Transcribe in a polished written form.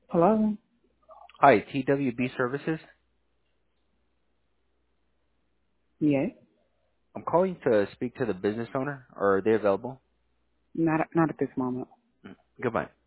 Hello? Hi, TWB Services. Yes. I'm calling to speak to the business owner. Are they available? Not at this moment. Goodbye.